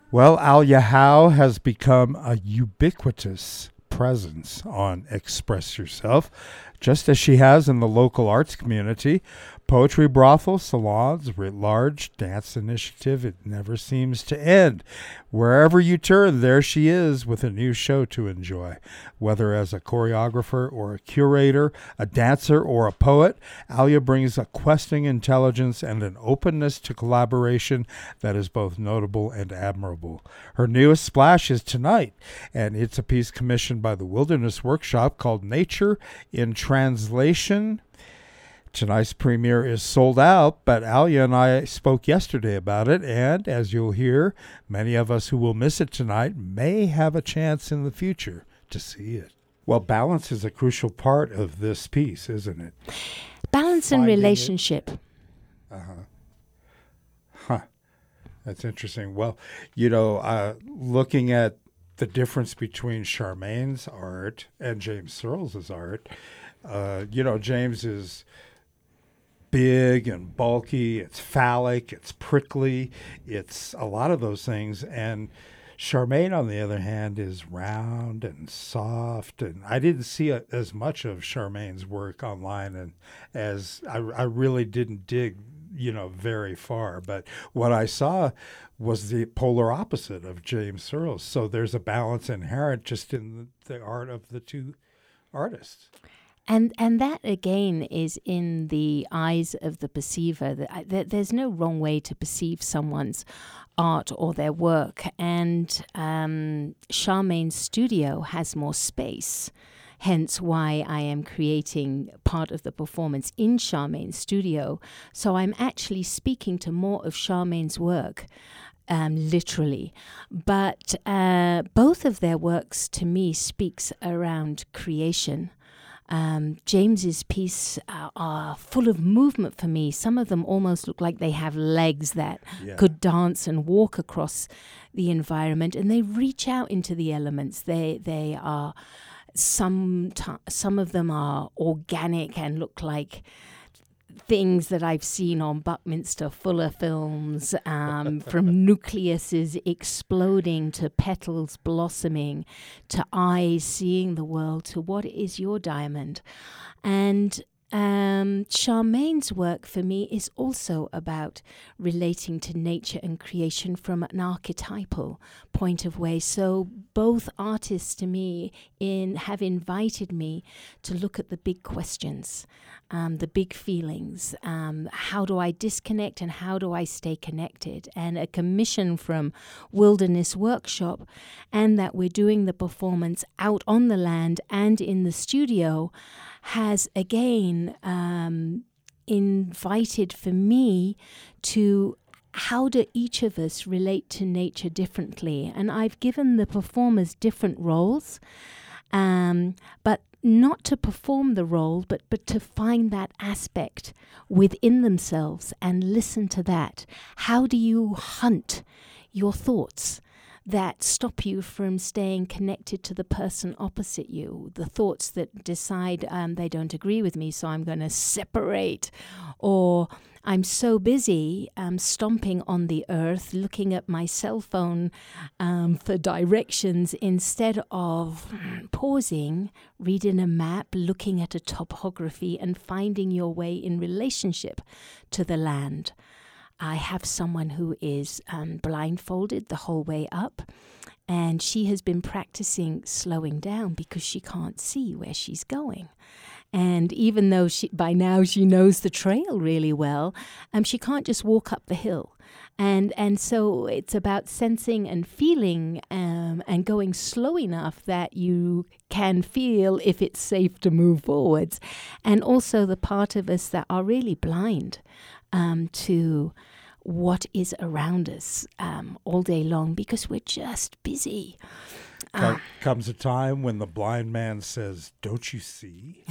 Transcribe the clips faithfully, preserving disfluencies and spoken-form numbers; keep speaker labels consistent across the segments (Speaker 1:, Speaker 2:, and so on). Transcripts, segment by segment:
Speaker 1: Well, Alia Howe has become a ubiquitous presence on Express Yourself, just as she has in the local arts community. Poetry brothel, salons, writ large, dance initiative, it never seems to end. Wherever you turn, there she is with a new show to enjoy. Whether as a choreographer or a curator, a dancer or a poet, Alia brings a questing intelligence and an openness to collaboration that is both notable and admirable. Her newest splash is tonight, and it's a piece commissioned by the Wilderness Workshop called Nature in Translation. Tonight's premiere is sold out, but Alia and I spoke yesterday about it, and as you'll hear, many of us who will miss it tonight may have a chance in the future to see it. Well, balance is a crucial part of this piece, isn't it?
Speaker 2: Balance and relationship.
Speaker 1: Uh-huh. Huh. That's interesting. Well, you know, uh, looking at the difference between Charmaine's art and James Searles' art, uh, you know, James is big and bulky, it's phallic, it's prickly, it's a lot of those things. And Charmaine, on the other hand, is round and soft. And I didn't see a, as much of Charmaine's work online and as I, I really didn't dig, you know, very far. But what I saw was the polar opposite of James Searles. So there's a balance inherent just in the, the art of the two artists.
Speaker 2: And and that, again, is in the eyes of the perceiver. There's no wrong way to perceive someone's art or their work. And um, Charmaine's studio has more space, hence why I am creating part of the performance in Charmaine's studio. So I'm actually speaking to more of Charmaine's work. Um, literally. But uh, both of their works, to me, speaks around creation. Um, James's piece uh, are full of movement for me. Some of them almost look like they have legs that yeah. could dance and walk across the environment, and they reach out into the elements. They they are some t- some of them are organic and look like things that I've seen on Buckminster Fuller films, um, from nucleuses exploding to petals blossoming to eyes seeing the world to what is your diamond. And um, Charmaine's work for me is also about relating to nature and creation from an archetypal point of way. So both artists to me in have invited me to look at the big questions, um, the big feelings. Um, how do I disconnect and how do I stay connected? And a commission from Wilderness Workshop, and that we're doing the performance out on the land and in the studio, has again um, invited for me to how do each of us relate to nature differently. And I've given the performers different roles, um, but not to perform the role, but, but to find that aspect within themselves and listen to that. How do you hunt your thoughts that stop you from staying connected to the person opposite you, the thoughts that decide um, they don't agree with me, so I'm going to separate, or I'm so busy um, stomping on the earth, looking at my cell phone um, for directions instead of pausing, reading a map, looking at a topography, and finding your way in relationship to the land. I have someone who is um, blindfolded the whole way up, and she has been practicing slowing down because she can't see where she's going. And even though she, by now she knows the trail really well, um, she can't just walk up the hill. And and so it's about sensing and feeling um, and going slow enough that you can feel if it's safe to move forwards. And also the part of us that are really blind um, to what is around us um, all day long because we're just busy.
Speaker 1: Uh, comes a time when the blind man says, "Don't you see?"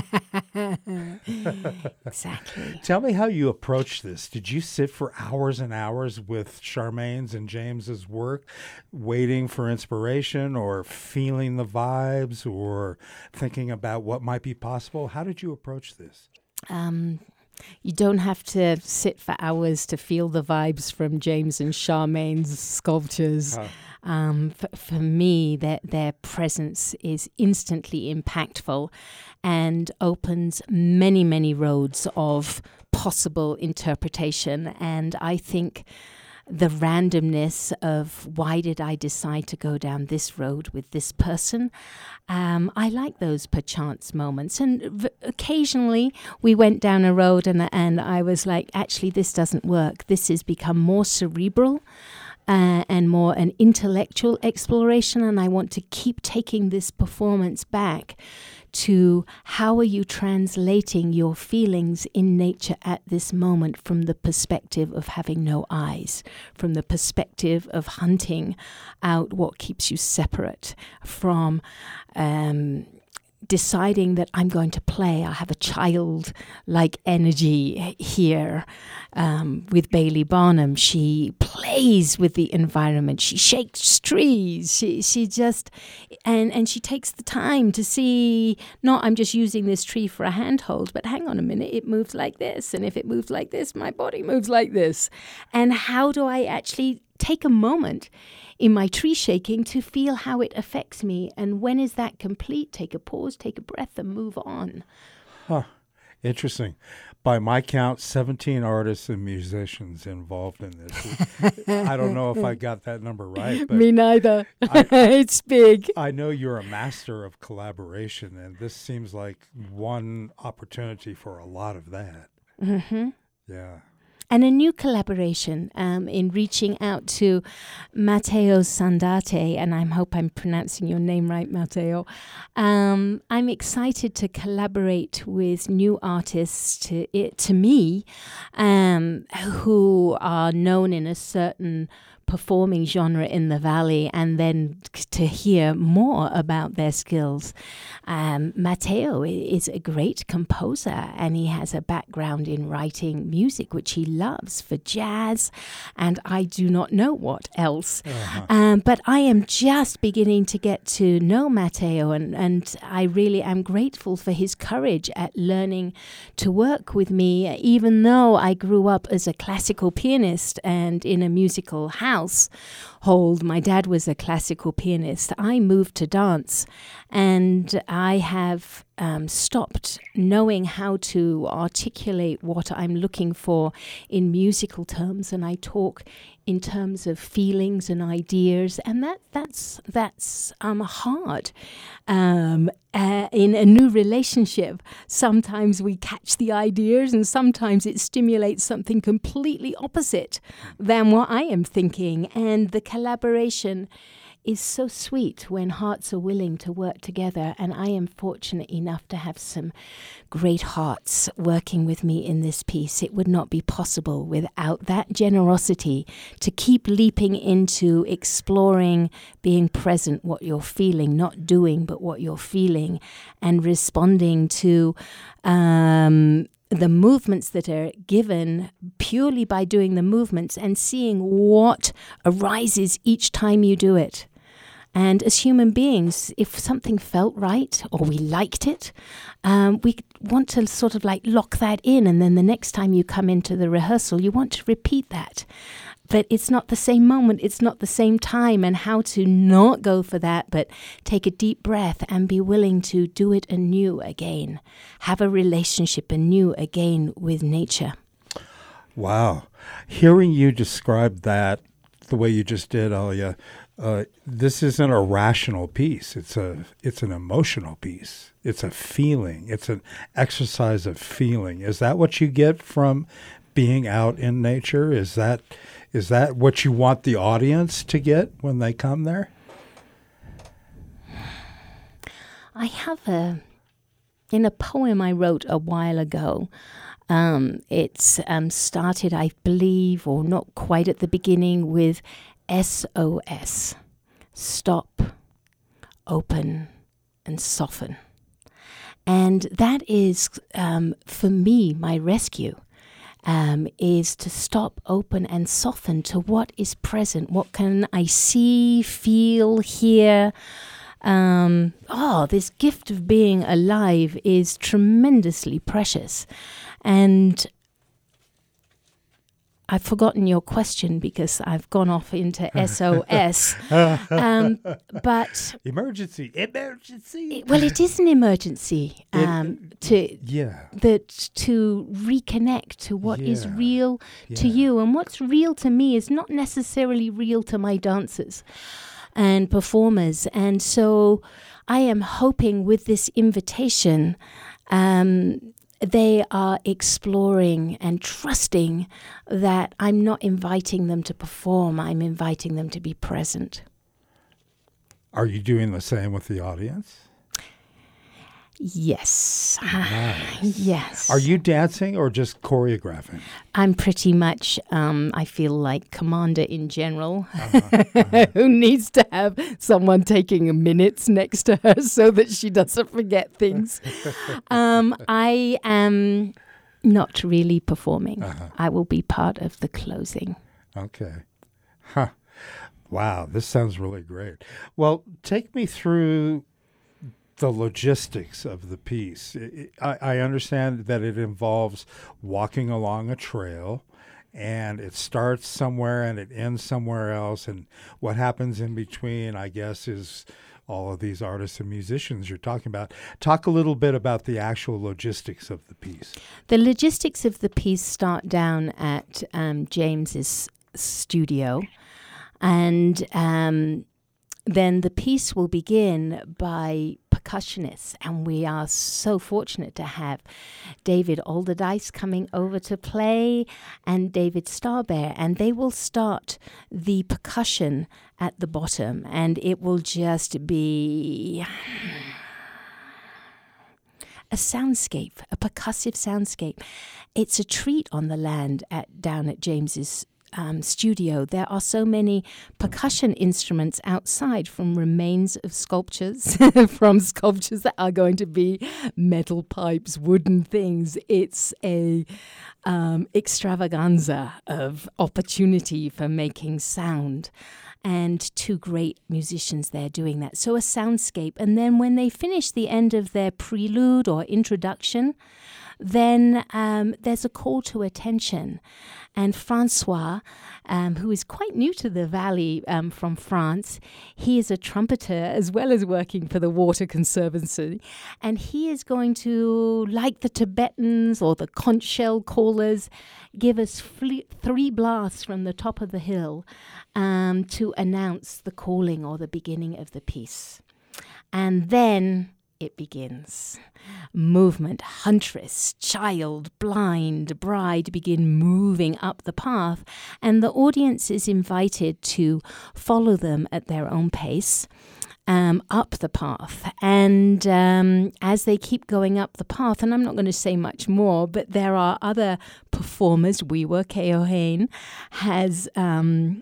Speaker 2: Exactly.
Speaker 1: Tell me how you approach this. Did you sit for hours and hours with Charmaine's and James's work, waiting for inspiration or feeling the vibes or thinking about what might be possible? How did you approach this?
Speaker 2: Um, You don't have to sit for hours to feel the vibes from James and Charmaine's sculptures.
Speaker 1: Uh,
Speaker 2: Um, for, for me, their, their presence is instantly impactful and opens many, many roads of possible interpretation. And I think the randomness of why did I decide to go down this road with this person, um, I like those perchance moments. And v- occasionally we went down a road and, and I was like, actually, this doesn't work. This has become more cerebral. Uh, and more an intellectual exploration, and I want to keep taking this performance back to how are you translating your feelings in nature at this moment from the perspective of having no eyes, from the perspective of hunting out what keeps you separate from um, deciding that I'm going to play. I have a child-like energy here um, with Bailey Barnum. She plays with the environment. She shakes trees. She she just and and she takes the time to see. Not I'm just using this tree for a handhold, but hang on a minute, it moves like this, and if it moves like this, my body moves like this. And how do I actually take a moment in my tree shaking to feel how it affects me? And when is that complete? Take a pause, take a breath, and move on.
Speaker 1: Huh. Interesting. By my count, seventeen artists and musicians involved in this. I don't know if I got that number right. But
Speaker 2: me neither.
Speaker 1: I,
Speaker 2: It's big.
Speaker 1: I know you're a master of collaboration, and this seems like one opportunity for a lot of that.
Speaker 2: Mm-hmm.
Speaker 1: Yeah.
Speaker 2: And a new collaboration um, in reaching out to Matteo Sandate, and I hope I'm pronouncing your name right, Matteo. Um, I'm excited to collaborate with new artists to it, to me, um, who are known in a certain performing genre in the Valley, and then to hear more about their skills. Um, Matteo is a great composer, and he has a background in writing music, which he loves for jazz, and I do not know what else. Uh-huh. Um, but I am just beginning to get to know Matteo, and, and I really am grateful for his courage at learning to work with me, even though I grew up as a classical pianist and in a musical house. Household. My dad was a classical pianist. I moved to dance, and I have um, stopped knowing how to articulate what I'm looking for in musical terms, and I talk in terms of feelings and ideas, and that that's that's um hard. Um, uh, in a new relationship, sometimes we catch the ideas, and sometimes it stimulates something completely opposite than what I am thinking. And the collaboration is so sweet when hearts are willing to work together, and I am fortunate enough to have some great hearts working with me in this piece. It would not be possible without that generosity to keep leaping into exploring, being present, what you're feeling, not doing, but what you're feeling, and responding to um, the movements that are given purely by doing the movements and seeing what arises each time you do it. And as human beings, if something felt right or we liked it, um, we want to sort of like lock that in. And then the next time you come into the rehearsal, you want to repeat that. But it's not the same moment. It's not the same time. And how to not go for that, but take a deep breath and be willing to do it anew again. Have a relationship anew again with nature.
Speaker 1: Wow. Hearing you describe that the way you just did, Alia, Uh, this isn't a rational piece. It's a it's an emotional piece. It's a feeling. It's an exercise of feeling. Is that what you get from being out in nature? Is that is that what you want the audience to get when they come there?
Speaker 2: I have a in a poem I wrote a while ago. Um, it's um, started, I believe, or not quite at the beginning, with S O S, stop, open, and soften. And that is, um, for me, my rescue, um, is to stop, open, and soften to what is present. What can I see, feel, hear? Um, oh, this gift of being alive is tremendously precious. And I've forgotten your question because I've gone off into S O S. um, but
Speaker 1: emergency, emergency.
Speaker 2: It, well, it is an emergency. Um,
Speaker 1: it,
Speaker 2: to
Speaker 1: yeah,
Speaker 2: that to reconnect to what
Speaker 1: yeah.
Speaker 2: is real
Speaker 1: yeah.
Speaker 2: to you, and what's real to me is not necessarily real to my dancers and performers. And so, I am hoping with this invitation. Um, They are exploring and trusting that I'm not inviting them to perform, I'm inviting them to be present.
Speaker 1: Are you doing the same with the audience?
Speaker 2: Yes.
Speaker 1: Nice.
Speaker 2: Yes.
Speaker 1: Are you dancing or just choreographing?
Speaker 2: I'm pretty much, um, I feel like Commander in General,
Speaker 1: Uh-huh, uh-huh.
Speaker 2: who needs to have someone taking minutes next to her so that she doesn't forget things. um, I am not really performing.
Speaker 1: Uh-huh.
Speaker 2: I will be part of the closing.
Speaker 1: Okay. Huh. Wow, this sounds really great. Well, take me through the logistics of the piece. I, I understand that it involves walking along a trail, and it starts somewhere and it ends somewhere else. And what happens in between, I guess, is all of these artists and musicians you're talking about. Talk a little bit about the actual logistics of the piece.
Speaker 2: The logistics of the piece start down at um, James's studio, and um, then the piece will begin by percussionists, and we are so fortunate to have David Alderdice coming over to play and David Starbear, and they will start the percussion at the bottom, and it will just be a soundscape, a percussive soundscape. It's a treat on the land at down at James's Um, studio. There are so many percussion instruments outside, from remains of sculptures, from sculptures that are going to be metal pipes, wooden things. It's a um, extravaganza of opportunity for making sound, and two great musicians there doing that. So a soundscape. And then when they finish the end of their prelude or introduction, then um, there's a call to attention. And Francois, um, who is quite new to the valley um, from France, he is a trumpeter as well as working for the Water Conservancy. And he is going to, like the Tibetans or the conch shell callers, give us fle- three blasts from the top of the hill um, to announce the calling or the beginning of the piece. And then it begins. Movement, huntress, child, blind, bride begin moving up the path, and the audience is invited to follow them at their own pace um, up the path. And um, as they keep going up the path, and I'm not going to say much more, but there are other performers. We were Keohane has um,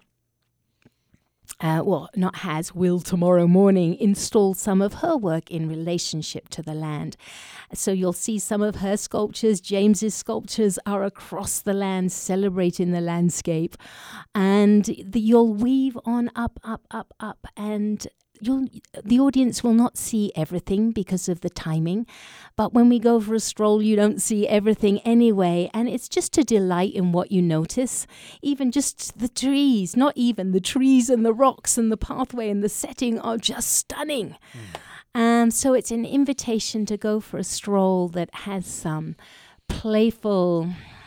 Speaker 2: Uh, well, not has, will tomorrow morning install some of her work in relationship to the land. So you'll see some of her sculptures. James's sculptures are across the land, celebrating the landscape. And the, you'll weave on up, up, up, up, and you'll the audience will not see everything because of the timing. But when we go for a stroll, you don't see everything anyway. And it's just to delight in what you notice. Even just the trees, not even the trees and the rocks and the pathway and the setting are just stunning. Mm. Um, so it's an invitation to go for a stroll that has some playful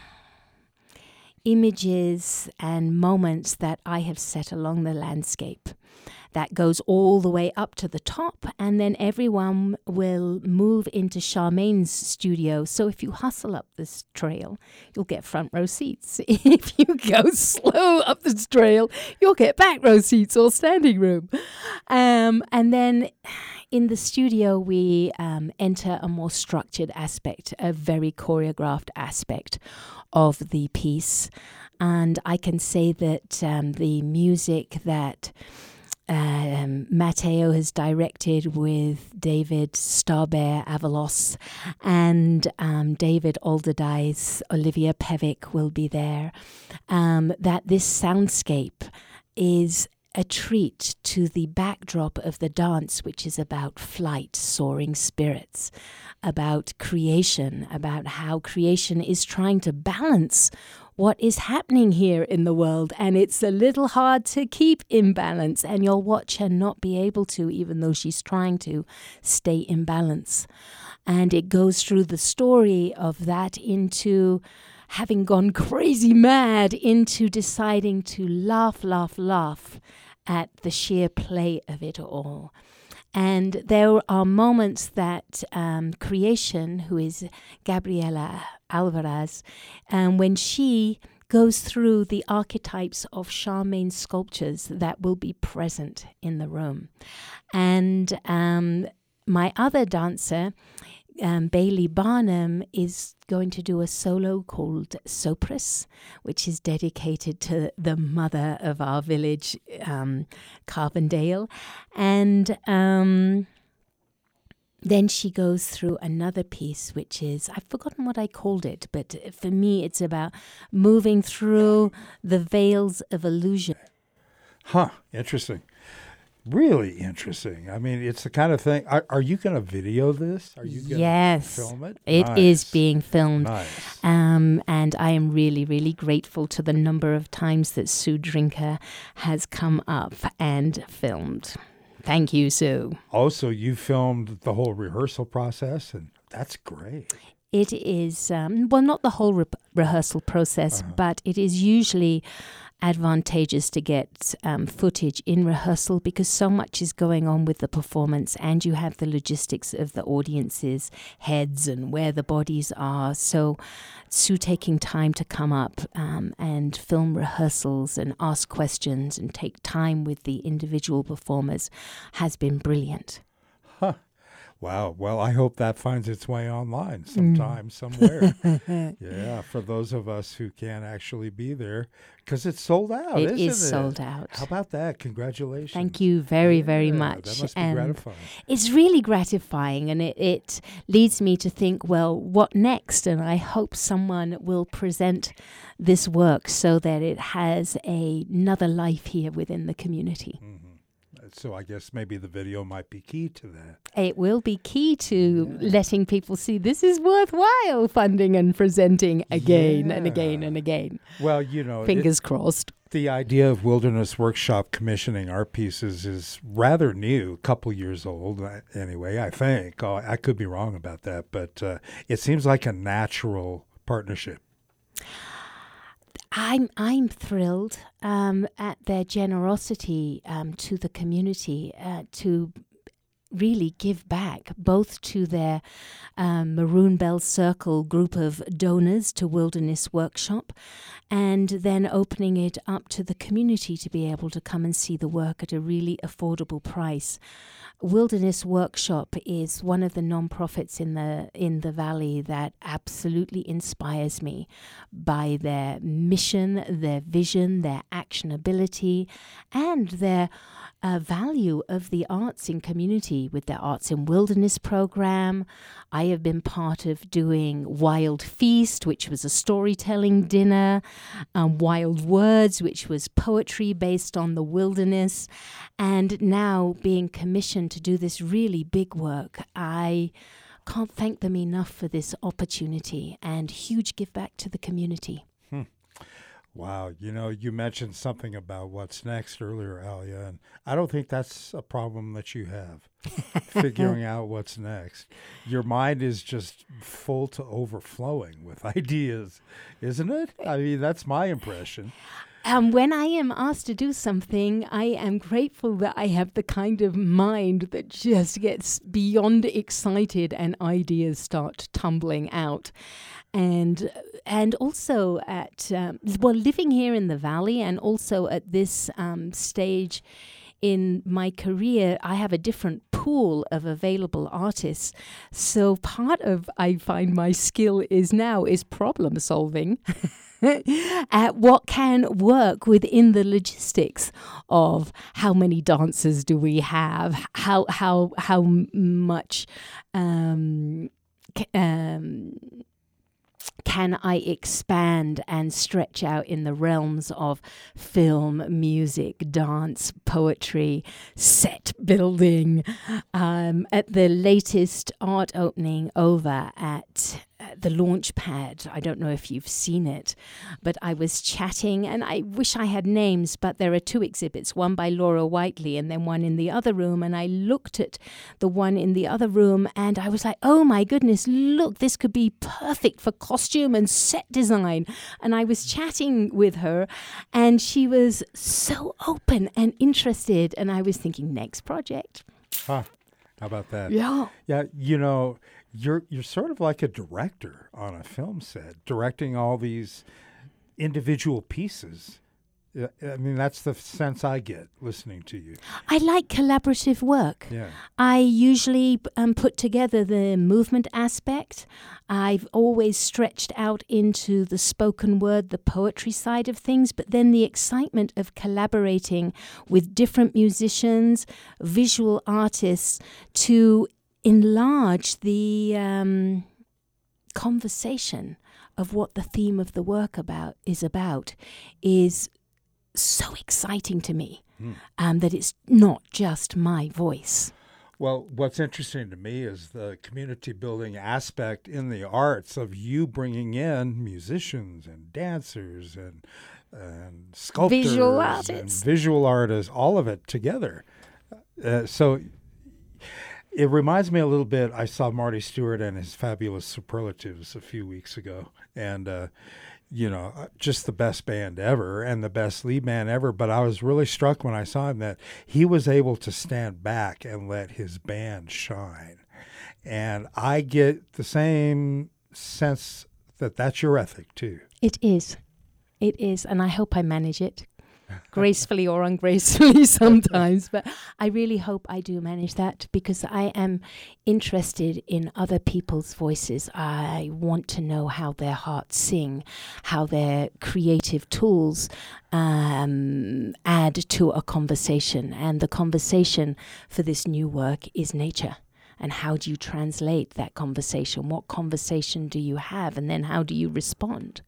Speaker 2: images and moments that I have set along the landscape. That goes all the way up to the top, and then everyone will move into Charmaine's studio. So if you hustle up this trail, you'll get front row seats. If you go slow up this trail, you'll get back row seats or standing room. Um, and then in the studio, we um, enter a more structured aspect, a very choreographed aspect of the piece. And I can say that um, the music that Um, Matteo has directed with David Starbear Avalos and um, David Alderdice, Olivia Pevick will be there. Um, that this soundscape is a treat to the backdrop of the dance, which is about flight, soaring spirits, about creation, about how creation is trying to balance what is happening here in the world. And it's a little hard to keep in balance, and you'll watch her not be able to, even though she's trying to stay in balance. And it goes through the story of that into having gone crazy mad, into deciding to laugh, laugh, laugh at the sheer play of it all. And there are moments that um, Creation, who is Gabriela Alvarez, um, when she goes through the archetypes of Charmaine sculptures that will be present in the room. And um, my other dancer, Um, Bailey Barnum, is going to do a solo called Sopris, which is dedicated to the mother of our village, um, Carbondale. And um, then she goes through another piece, which is, I've forgotten what I called it, but for me it's about moving through the veils of illusion.
Speaker 1: Huh, interesting. Really interesting. I mean, it's the kind of thing. Are, are you going to video this? Are you going to
Speaker 2: yes,
Speaker 1: film it?
Speaker 2: It
Speaker 1: Nice.
Speaker 2: is being filmed.
Speaker 1: Nice.
Speaker 2: Um, and I am really, really grateful to the number of times that Sue Drinker has come up and filmed. Thank you, Sue.
Speaker 1: Also, you filmed the whole rehearsal process, and that's great.
Speaker 2: It is, um, well, not the whole re- rehearsal process,
Speaker 1: Uh-huh.
Speaker 2: but it is usually advantageous to get um, footage in rehearsal because so much is going on with the performance, and you have the logistics of the audience's heads and where the bodies are. So Sue taking time to come up um, and film rehearsals and ask questions and take time with the individual performers has been brilliant.
Speaker 1: Huh. Wow. Well, I hope that finds its way online sometime, mm. somewhere. Yeah, for those of us who can't actually be there, because it's sold out,
Speaker 2: it
Speaker 1: isn't
Speaker 2: is
Speaker 1: it?
Speaker 2: sold out.
Speaker 1: How about that? Congratulations.
Speaker 2: Thank you very,
Speaker 1: yeah,
Speaker 2: very much.
Speaker 1: That must be
Speaker 2: and
Speaker 1: gratifying.
Speaker 2: It's really gratifying, and it, it leads me to think, well, what next? And I hope someone will present this work so that it has a, another life here within the community.
Speaker 1: Mm-hmm. So I guess maybe the video might be key to that.
Speaker 2: It will be key to yeah. letting people see this is worthwhile funding and presenting again yeah. and again and again.
Speaker 1: Well, you know,
Speaker 2: fingers
Speaker 1: it,
Speaker 2: crossed.
Speaker 1: The idea of Wilderness Workshop commissioning art pieces is rather new, a couple years old anyway, I think. Oh, I could be wrong about that, but uh, it seems like a natural partnership.
Speaker 2: I'm I'm thrilled um, at their generosity um, to the community uh, to really give back, both to their um, Maroon Bell Circle group of donors to Wilderness Workshop, and then opening it up to the community to be able to come and see the work at a really affordable price. Wilderness Workshop is one of the non-profits in the in the valley that absolutely inspires me by their mission, their vision, their actionability, and their uh, value of the arts in community with their Arts in Wilderness program. I have been part of doing Wild Feast, which was a storytelling dinner, um, Wild Words, which was poetry based on the wilderness, and now being commissioned to do this really big work. I can't thank them enough for this opportunity, and huge give back to the community.
Speaker 1: Hmm. Wow. You know, you mentioned something about what's next earlier, Alia, and I don't think that's a problem that you have, figuring out what's next. Your mind is just full to overflowing with ideas, isn't it? I mean, that's my impression.
Speaker 2: Um, when I am asked to do something, I am grateful that I have the kind of mind that just gets beyond excited and ideas start tumbling out. And and also at, um, well, living here in the valley, and also at this um, stage in my career, I have a different pool of available artists. So part of, I find my skill is now is problem solving. At what can work within the logistics of how many dancers do we have, how how how much um, um, can I expand and stretch out in the realms of film, music, dance, poetry, set building? Um, at the latest art opening over at uh, the Launchpad, I don't know if you've seen it, but I was chatting, and I wish I had names, but there are two exhibits, one by Laura Whiteley and then one in the other room, and I looked at the one in the other room and I was like, oh my goodness, look, this could be perfect for costume and set design. And I was chatting with her and she was so open and interested, and I was thinking, next project.
Speaker 1: Huh. How about that?
Speaker 2: Yeah.
Speaker 1: Yeah, you know, you're you're sort of like a director on a film set, directing all these individual pieces. Yeah, I mean, that's the sense I get listening to you.
Speaker 2: I like collaborative work.
Speaker 1: Yeah.
Speaker 2: I usually um, put together the movement aspect. I've always stretched out into the spoken word, the poetry side of things, but then the excitement of collaborating with different musicians, visual artists, to enlarge the um, conversation of what the theme of the work about is about is so exciting to me.
Speaker 1: Hmm.
Speaker 2: um, that it's not just my voice.
Speaker 1: Well, what's interesting to me is the community building aspect in the arts of you bringing in musicians and dancers and and sculptors
Speaker 2: Visual
Speaker 1: and
Speaker 2: artists.
Speaker 1: visual artists, all of it together. Uh, so it reminds me a little bit. I saw Marty Stewart and his Fabulous Superlatives a few weeks ago, and uh, you know, just the best band ever and the best lead man ever. But I was really struck when I saw him that he was able to stand back and let his band shine. And I get the same sense that that's your ethic too.
Speaker 2: It is. It is. And I hope I manage it gracefully or ungracefully sometimes. But I really hope I do manage that, because I am interested in other people's voices. I want to know how their hearts sing, how their creative tools um, add to a conversation. And the conversation for this new work is nature. And how do you translate that conversation? What conversation do you have? And then how do you respond?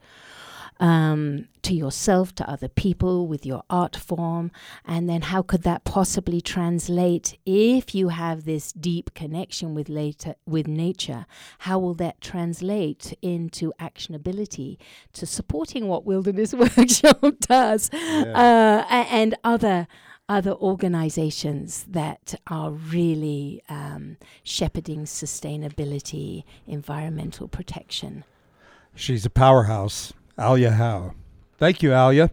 Speaker 2: Um, to yourself, to other people, with your art form, and then how could that possibly translate if you have this deep connection with later with nature? How will that translate into actionability, to supporting what Wilderness Workshop does,
Speaker 1: Yeah.
Speaker 2: uh, a- and other other organizations that are really um, shepherding sustainability, environmental protection?
Speaker 1: She's a powerhouse. Alia Howe. Thank you, Alia.